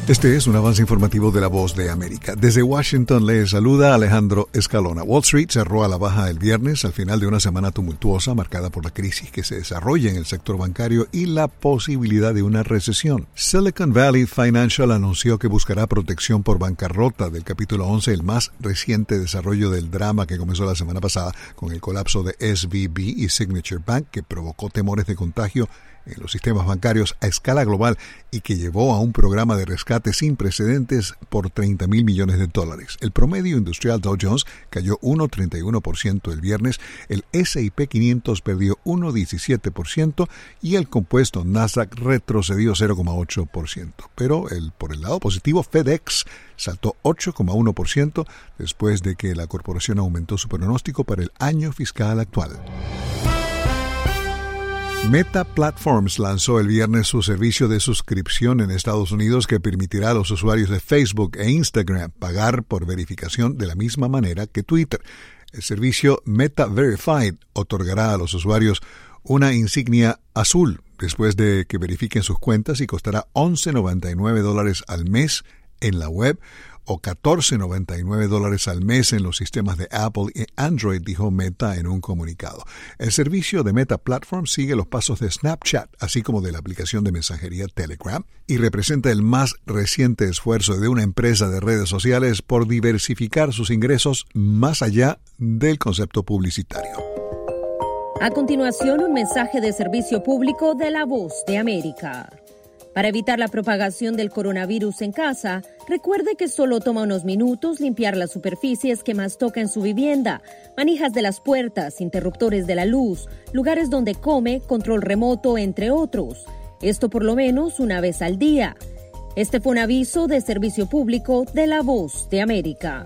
Este es un avance informativo de La Voz de América. Desde Washington le saluda Alejandro Escalona. Wall Street cerró a la baja el viernes al final de una semana tumultuosa marcada por la crisis que se desarrolla en el sector bancario y la posibilidad de una recesión. Silicon Valley Financial anunció que buscará protección por bancarrota del capítulo 11, el más reciente desarrollo del drama que comenzó la semana pasada con el colapso de SVB y Signature Bank, que provocó temores de contagio en los sistemas bancarios a escala global y que llevó a un programa de rescate sin precedentes por $30,000 millones. El promedio industrial Dow Jones cayó 1,31% el viernes, el S&P 500 perdió 1,17% y el compuesto Nasdaq retrocedió 0,8%. Pero por el lado positivo, FedEx saltó 8,1% después de que la corporación aumentó su pronóstico para el año fiscal actual. Meta Platforms lanzó el viernes su servicio de suscripción en Estados Unidos que permitirá a los usuarios de Facebook e Instagram pagar por verificación de la misma manera que Twitter. El servicio Meta Verified otorgará a los usuarios una insignia azul después de que verifiquen sus cuentas y costará $11.99 al mes en la web o $14.99 al mes en los sistemas de Apple y Android, dijo Meta en un comunicado. El servicio de Meta Platform sigue los pasos de Snapchat, así como de la aplicación de mensajería Telegram, y representa el más reciente esfuerzo de una empresa de redes sociales por diversificar sus ingresos más allá del concepto publicitario. A continuación, un mensaje de servicio público de La Voz de América. Para evitar la propagación del coronavirus en casa, recuerde que solo toma unos minutos limpiar las superficies que más toca en su vivienda, manijas de las puertas, interruptores de la luz, lugares donde come, control remoto, entre otros. Esto por lo menos una vez al día. Este fue un aviso de servicio público de La Voz de América.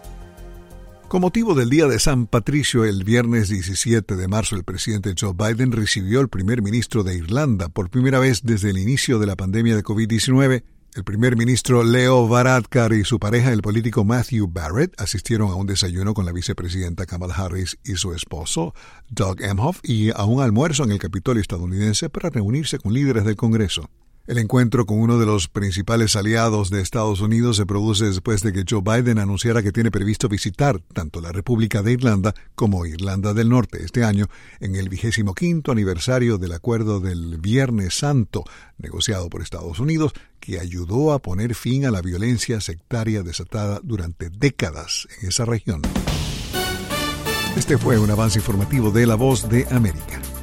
Con motivo del Día de San Patricio, el viernes 17 de marzo, el presidente Joe Biden recibió al primer ministro de Irlanda por primera vez desde el inicio de la pandemia de COVID-19. El primer ministro Leo Varadkar y su pareja, el político Matthew Barrett, asistieron a un desayuno con la vicepresidenta Kamala Harris y su esposo, Doug Emhoff, y a un almuerzo en el Capitolio estadounidense para reunirse con líderes del Congreso. El encuentro con uno de los principales aliados de Estados Unidos se produce después de que Joe Biden anunciara que tiene previsto visitar tanto la República de Irlanda como Irlanda del Norte este año en el 25º aniversario del Acuerdo del Viernes Santo, negociado por Estados Unidos, que ayudó a poner fin a la violencia sectaria desatada durante décadas en esa región. Este fue un avance informativo de La Voz de América.